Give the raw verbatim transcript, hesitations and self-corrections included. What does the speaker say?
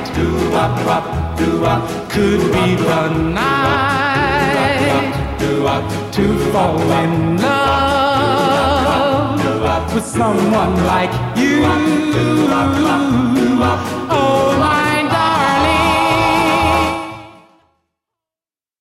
could be the night to fall in love with someone like you. Oh,